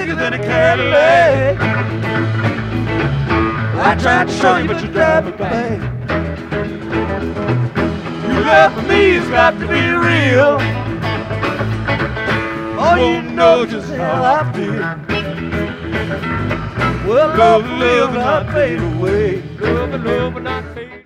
bigger than a Cadillac. I tried to show you, but you drive me back. Your love for me has got to be real. Oh, you know just how I feel. Well, love will live and not fade away. Love will not fade.